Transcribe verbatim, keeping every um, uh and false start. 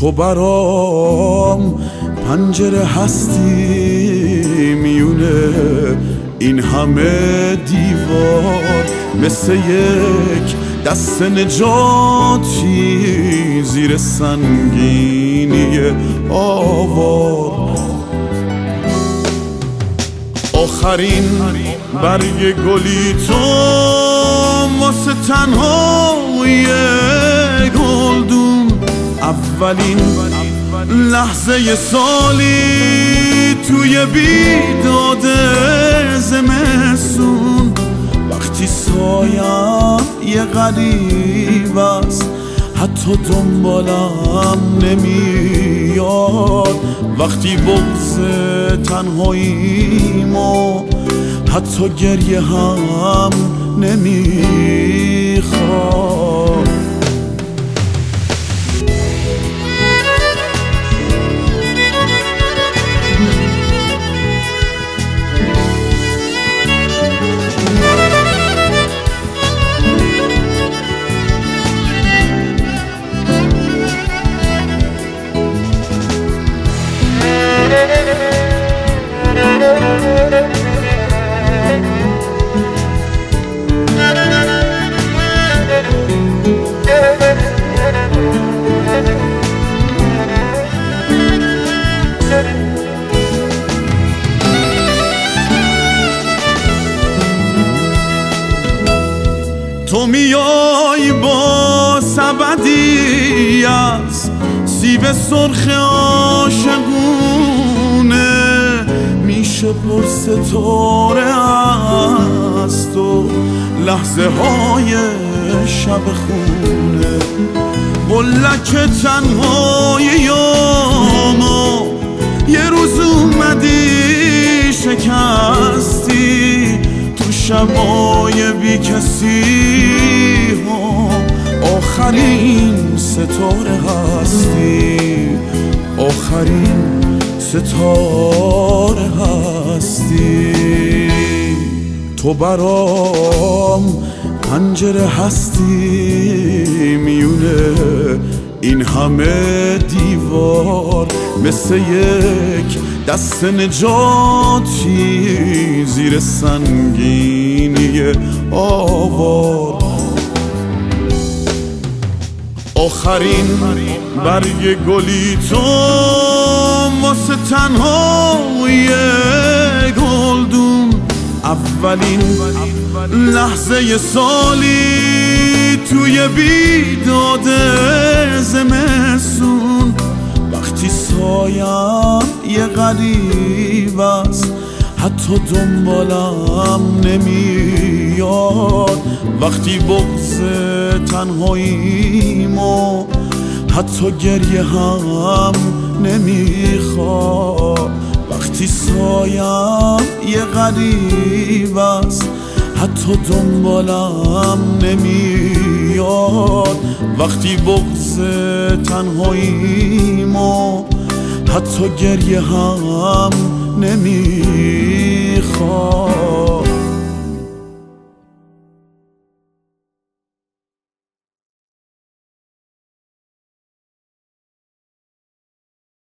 تو برام پنجره هستی میونه این همه دیوار، مثل یک دست نجاتی زیر سنگینی آوار. آخرین برگ گلی تو واسه تنهایی گلدون، اولین لحظه سالی توی بیداد زمستون، وقتی سایم یه غریب است حتی دنبالم نمیاد، وقتی بغض تنهاییمو حتی گریه هم نمیخواد. تو میای با سبدی از سیب سرخ عاشقونه، میشه پر ستاره از تو لحظه های شب خونه. قلک تنهاییامو یه روز اومدی شکستی، تو شبای بی کسی هم آخرین ستاره هستی، آخرین ستاره هستی. تو برام پنجره هستی میونه این همه دیوار، مثل یک دست نجاتی زیر سنگینی آوار. آخرین برگ گلی تو واسه تنهایی گلدون، اولین لحظه سالی توی بیداد زمستون، وقتی سایم یه غریب است حتی دنبالم نمیاد، وقتی بغض تنهاییمو حتی گریه هم نمیخواد، وقتی سایم یه غریب است حتی دنبالم نمیاد، وقتی بغض تنهاییمو حتی گریه هم نمیاد.